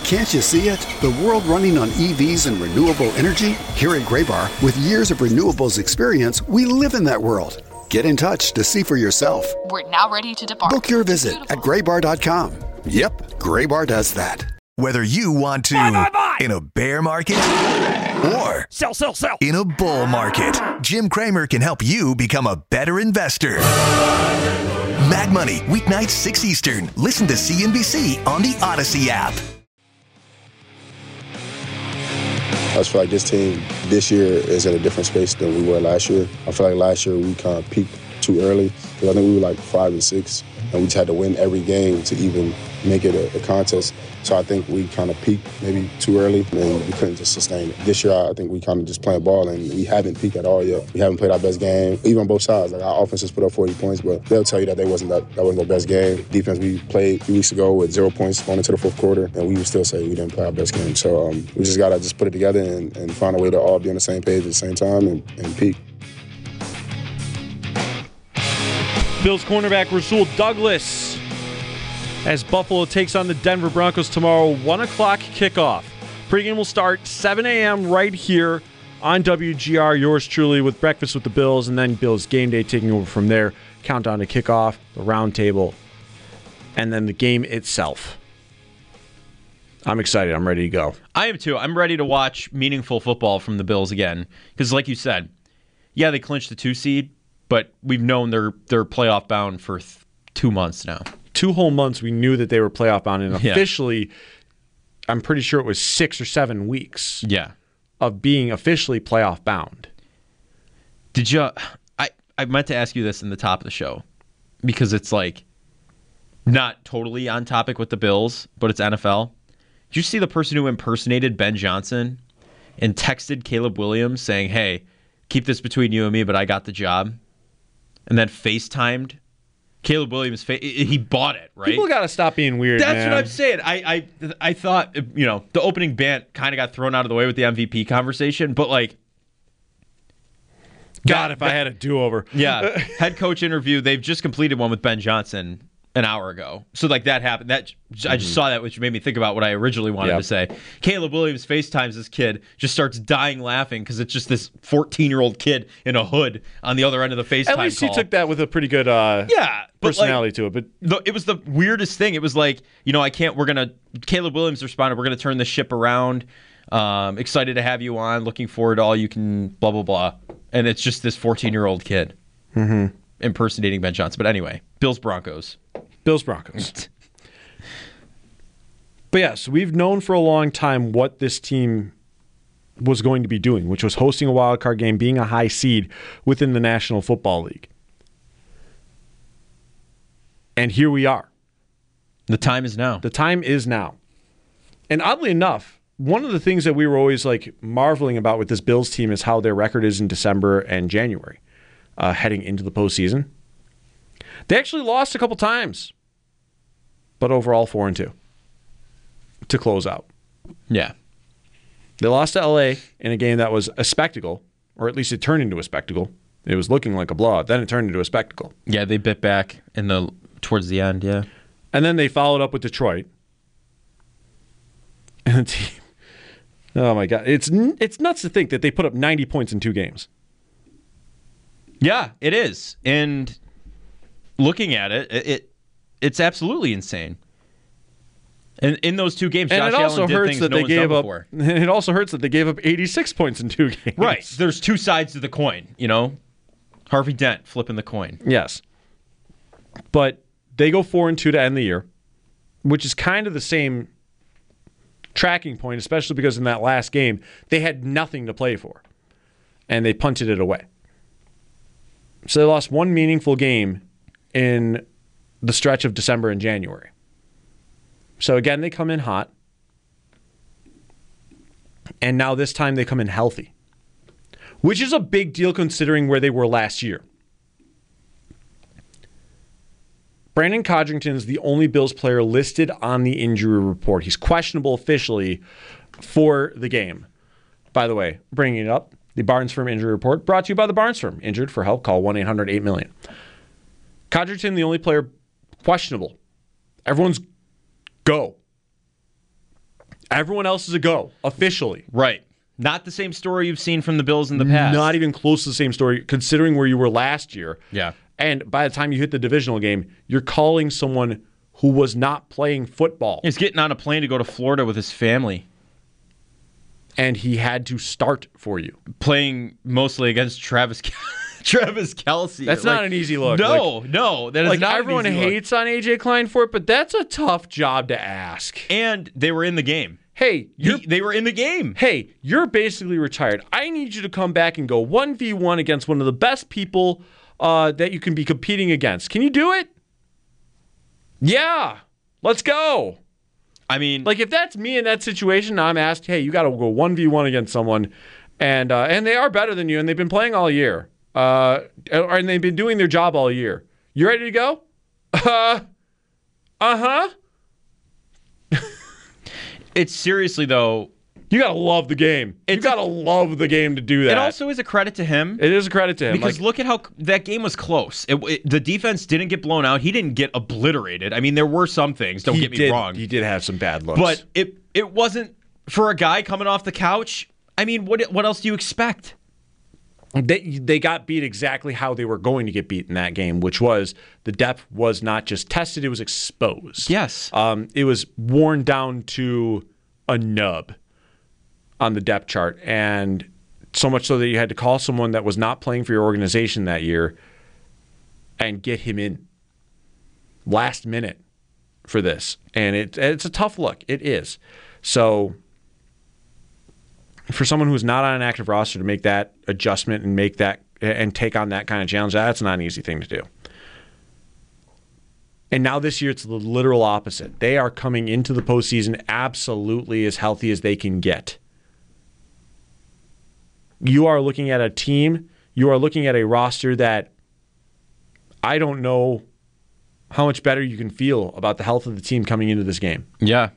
Can't you see it? The world running on EVs and renewable energy? Here at Graybar, with years of renewables experience, we live in that world. Get in touch to see for yourself. We're now ready to depart. Book your visit at graybar.com. Yep, Graybar does that. Whether you want to buy. In a bear market or Sell. in a bull market, Jim Cramer can help you become a better investor. Mad Money, weeknights 6 Eastern. Listen to CNBC on the Odyssey app. I just feel like this team this year is at a different space than we were last year. I feel like last year we kind of peaked too early. I think we were like 5-6, and we just had to win every game to even make it a contest. So I think we kind of peaked maybe too early, and we couldn't just sustain it. This year, I think we kind of just playing ball, and we haven't peaked at all yet. We haven't played our best game, even on both sides. Like our offense has put up 40 points, but they'll tell you that that wasn't their best game. Defense, we played a few weeks ago with 0 points going into the fourth quarter, and we would still say we didn't play our best game. So we just got to just put it together and find a way to all be on the same page at the same time and peak. Bills cornerback Rasul Douglas as Buffalo takes on the Denver Broncos tomorrow, 1 o'clock kickoff. Pregame will start 7 a.m. right here on WGR, yours truly, with Breakfast with the Bills, and then Bills Game Day taking over from there. Countdown to kickoff, the round table, and then the game itself. I'm excited. I'm ready to go. I am too. I'm ready to watch meaningful football from the Bills again. Because like you said, yeah, they clinched the 2 seed, but we've known they're playoff bound for 2 months now. 2 whole months we knew that they were playoff bound, and officially, I'm pretty sure it was 6 or 7 weeks of being officially playoff bound. Did you... I meant to ask you this in the top of the show because it's like not totally on topic with the Bills, but it's NFL. Did you see the person who impersonated Ben Johnson and texted Caleb Williams saying, hey, keep this between you and me, but I got the job? And then FaceTimed Caleb Williams. He bought it, right? People got to stop being weird, That's man. what I'm saying. I thought, the opening bant kind of got thrown out of the way with the MVP conversation, but like, God, if I had a do-over. Yeah. Head coach interview. They've just completed one with Ben Johnson an hour ago. So like that happened. I just saw that, which made me think about what I originally wanted to say. Caleb Williams FaceTimes this kid, just starts dying laughing because it's just this 14-year-old kid in a hood on the other end of the FaceTime At least call. he took that with a pretty good personality to it. But it was the weirdest thing. It was like, Caleb Williams responded, we're going to turn the ship around. Excited to have you on. Looking forward to all you can blah, blah, blah. And it's just this 14-year-old kid impersonating Ben Johnson. But anyway, Bills-Broncos. Bills-Broncos. But yes, we've known for a long time what this team was going to be doing, which was hosting a wild card game, being a high seed within the National Football League. And here we are. The time is now. The time is now. And oddly enough, one of the things that we were always like marveling about with this Bills team is how their record is in December and January, heading into the postseason. They actually lost a couple times, but overall 4-2 to close out. Yeah. They lost to LA in a game that was a spectacle, or at least it turned into a spectacle. It was looking like a blowout. Then it turned into a spectacle. Yeah, they bit back towards the end, yeah. And then they followed up with Detroit. And the team... Oh, my God. It's nuts to think that they put up 90 points in 2 games. Yeah, it is. And looking at it, it's absolutely insane. And in those 2 games, Josh Allen did things no one's done before. It also hurts that they gave up 86 points in 2 games. Right. There's 2 sides to the coin, Harvey Dent flipping the coin. Yes. But they go 4-2 to end the year, which is kind of the same tracking point, especially because in that last game, they had nothing to play for, and they punted it away. So they lost 1 meaningful game in the stretch of December and January. So again, they come in hot, and now this time they come in healthy, which is a big deal considering where they were last year. Brandon Codrington is the only Bills player listed on the injury report. He's questionable officially for the game. By the way, bringing it up, the Barnes Firm injury report brought to you by the Barnes Firm. Injured for help, call 1-800-8-million. Codrington, the only player questionable. Everyone's go. Everyone else is a go, officially. Right. Not the same story you've seen from the Bills in the past. Not even close to the same story, considering where you were last year. Yeah. And by the time you hit the divisional game, you're calling someone who was not playing football. He's getting on a plane to go to Florida with his family. And he had to start for you. Playing mostly against Travis Kelce. That's not an easy look. No. That is not everyone an easy look. hates on A.J. Klein for it, but that's a tough job to ask. And they were in the game. Hey, they were in the game. Hey, you're basically retired. I need you to come back and go 1v1 against one of the best people that you can be competing against. Can you do it? Yeah. Let's go. I mean, like if that's me in that situation, I'm asked, hey, you got to go 1v1 against someone, and they are better than you, and they've been playing all year, and they've been doing their job all year. You ready to go? Uh-huh. It's seriously, though. You got to love the game. You got to love the game to do that. It also is a credit to him. It is a credit to him. Because look at how that game was close. The defense didn't get blown out. He didn't get obliterated. I mean, there were some things. Don't get me wrong. He did have some bad looks. But it wasn't, for a guy coming off the couch, I mean, what else do you expect? They got beat exactly how they were going to get beat in that game, which was the depth was not just tested, it was exposed. Yes. It was worn down to a nub on the depth chart, and so much so that you had to call someone that was not playing for your organization that year and get him in last minute for this. And it's a tough look. It is. So for someone who's not on an active roster to make that adjustment and make that and take on that kind of challenge, that's not an easy thing to do. And now this year, it's the literal opposite. They are coming into the postseason absolutely as healthy as they can get. You are looking at a team, you are looking at a roster that I don't know how much better you can feel about the health of the team coming into this game. Yeah.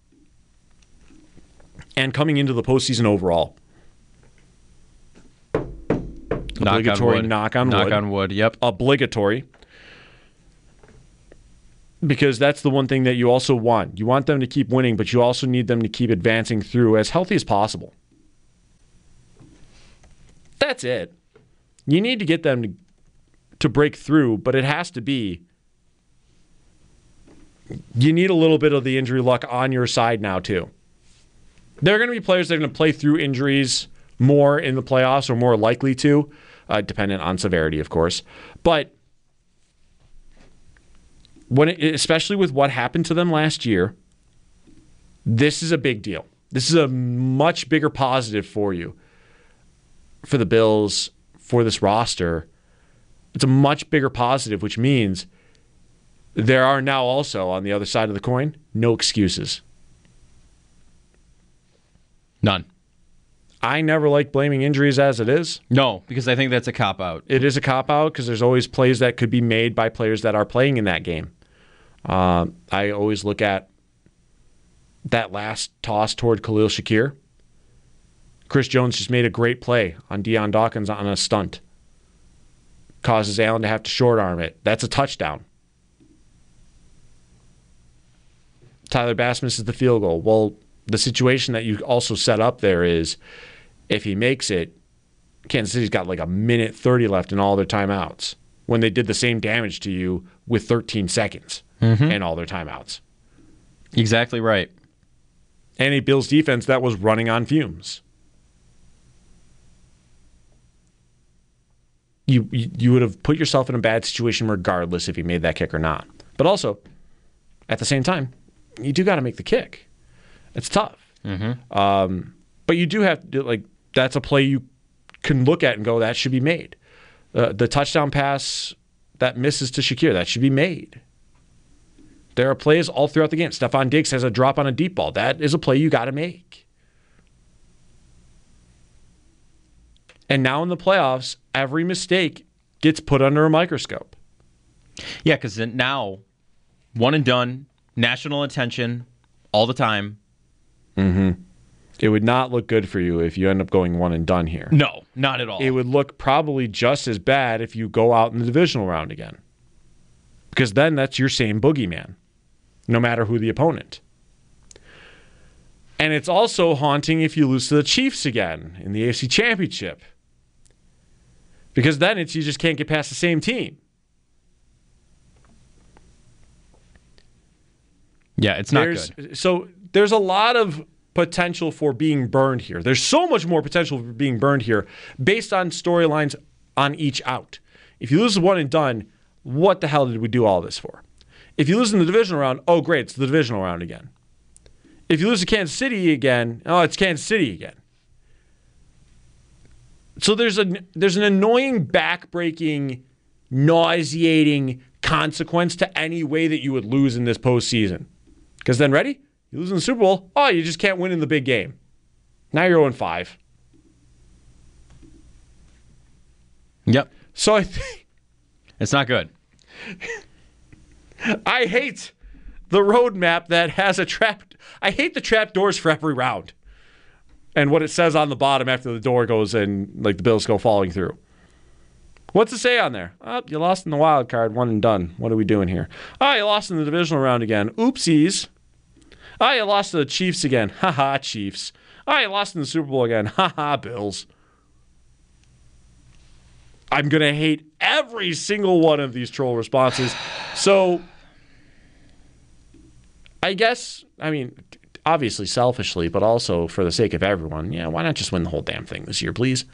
And coming into the postseason overall. Obligatory knock on wood. Knock on wood, yep. Obligatory. Because that's the one thing that you also want. You want them to keep winning, but you also need them to keep advancing through as healthy as possible. That's it. You need to get them to break through, but it has to be. You need a little bit of the injury luck on your side now, too. There are going to be players that are going to play through injuries more in the playoffs or more likely to, dependent on severity, of course. But especially with what happened to them last year, this is a big deal. This is a much bigger positive for you, for the Bills, for this roster. It's a much bigger positive, which means there are now also, on the other side of the coin, no excuses. None. I never like blaming injuries as it is. No, because I think that's a cop-out. It is a cop-out because there's always plays that could be made by players that are playing in that game. I always look at that last toss toward Khalil Shakir. Chris Jones just made a great play on Deion Dawkins on a stunt. Causes Allen to have to short arm it. That's a touchdown. Tyler Bass misses the field goal. Well, the situation that you also set up there is if he makes it, Kansas City's got like a minute 30 left in all their timeouts when they did the same damage to you with 13 seconds in all their timeouts. Exactly right. And a Bills defense that was running on fumes. You would have put yourself in a bad situation regardless if you made that kick or not. But also, at the same time, you do got to make the kick. It's tough. But you do have to, that's a play you can look at and go, that should be made. The touchdown pass that misses to Shakir, that should be made. There are plays all throughout the game. Stephon Diggs has a drop on a deep ball. That is a play you got to make. And now in the playoffs, every mistake gets put under a microscope. Yeah, because now, one and done, national attention all the time. It would not look good for you if you end up going one and done here. No, not at all. It would look probably just as bad if you go out in the divisional round again. Because then that's your same boogeyman, no matter who the opponent. And it's also haunting if you lose to the Chiefs again in the AFC Championship. Because then you just can't get past the same team. Yeah, it's not good. So there's a lot of potential for being burned here. There's so much more potential for being burned here based on storylines on each out. If you lose the one and done, what the hell did we do all this for? If you lose in the divisional round, oh great, it's the divisional round again. If you lose to Kansas City again, oh, it's Kansas City again. So there's an annoying, back-breaking, nauseating consequence to any way that you would lose in this postseason. Because then, ready? You lose in the Super Bowl, oh, you just can't win in the big game. Now you're 0-5. Yep. So I think it's not good. I hate the roadmap that has a trap. I hate the trap doors for every round. And what it says on the bottom after the door goes in, like the Bills go falling through. What's it say on there? Oh, you lost in the wild card, one and done. What are we doing here? Oh, you lost in the divisional round again. Oopsies. Oh, you lost to the Chiefs again. Ha-ha, Chiefs. Oh, you lost in the Super Bowl again. Ha-ha, Bills. I'm going to hate every single one of these troll responses. So, I guess, obviously selfishly, but also for the sake of everyone, why not just win the whole damn thing this year, please?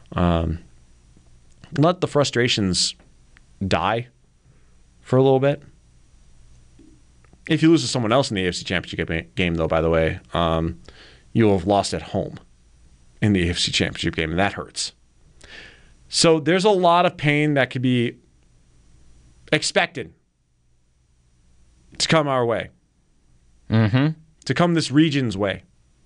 Let the frustrations die for a little bit. If you lose to someone else in the AFC Championship game, though, by the way, you'll have lost at home in the AFC Championship game, and that hurts. So there's a lot of pain that could be expected to come our way. Mm-hmm. To come this region's way.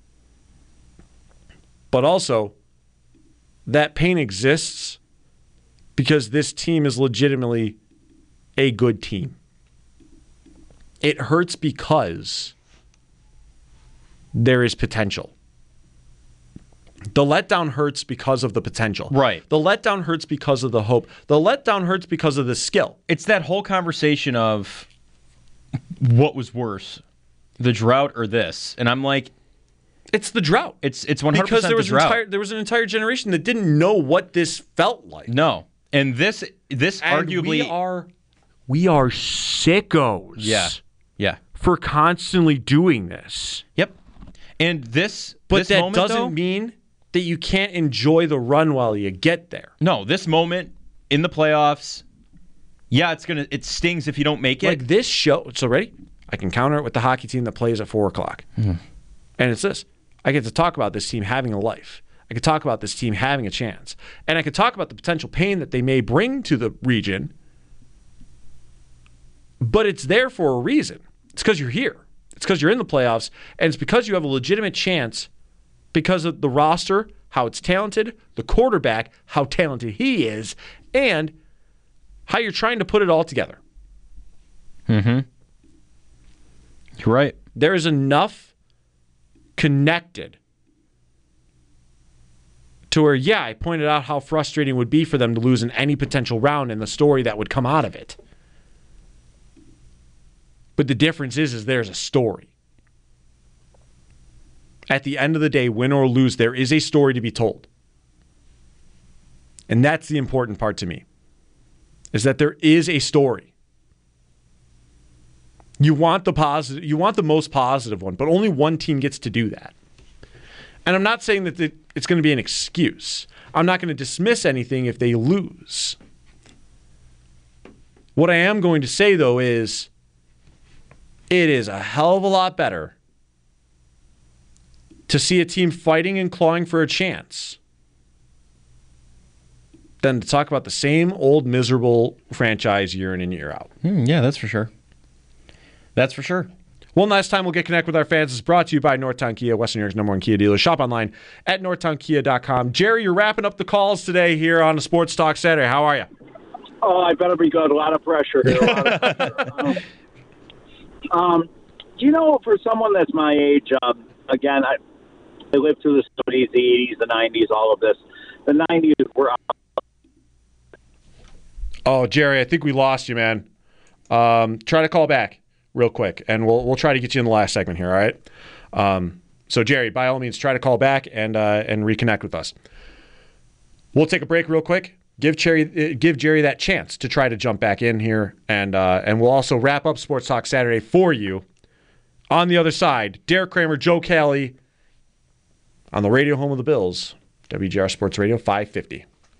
But also, that pain exists because this team is legitimately a good team. It hurts because there is potential. The letdown hurts because of the potential. Right. The letdown hurts because of the hope. The letdown hurts because of the skill. It's that whole conversation of what was worse, the drought or this. And I'm like, it's the drought. It's 100% because there was the drought. There was an entire generation that didn't know what this felt like. No. And this and arguably we are sickos. Yeah. For constantly doing this. Yep. And this But that moment, doesn't mean that you can't enjoy the run while you get there. No, this moment in the playoffs, it stings if you don't make it. Like this show. So ready? I can counter it with the hockey team that plays at 4 o'clock. And it's this. I get to talk about this team having a life. I could talk about this team having a chance. And I could talk about the potential pain that they may bring to the region. But it's there for a reason. It's because you're here. It's because you're in the playoffs. And it's because you have a legitimate chance because of the roster, how it's talented, the quarterback, how talented he is, and how you're trying to put it all together. Mm-hmm. You're right. There is enough connected to where, I pointed out how frustrating it would be for them to lose in any potential round and the story that would come out of it. But the difference is there's a story. At the end of the day, win or lose, there is a story to be told. And that's the important part to me, is that there is a story. You want the positive, you want the most positive one, but only one team gets to do that. And I'm not saying that it's going to be an excuse. I'm not going to dismiss anything if they lose. What I am going to say, though, is it is a hell of a lot better to see a team fighting and clawing for a chance than to talk about the same old miserable franchise year in and year out. Yeah, that's for sure. That's for sure. One last time we'll get connect with our fans is brought to you by Northtown Kia, Western New York's #1 Kia dealer. Shop online at northtownkia.com. Jerry, you're wrapping up the calls today here on the Sports Talk Saturday. How are you? Oh, I better be good. A lot of pressure here. For someone that's my age, again, I lived through the 70s, the 80s, the 90s, all of this. The 90s were... Oh, Jerry, I think we lost you, man. Try to call back real quick, and we'll try to get you in the last segment here, all right? So, Jerry, by all means, try to call back and reconnect with us. We'll take a break real quick. Give Jerry that chance to try to jump back in here, and we'll also wrap up Sports Talk Saturday for you. On the other side, Derek Kramer, Joe Kelly on the radio home of the Bills, WGR Sports Radio 550.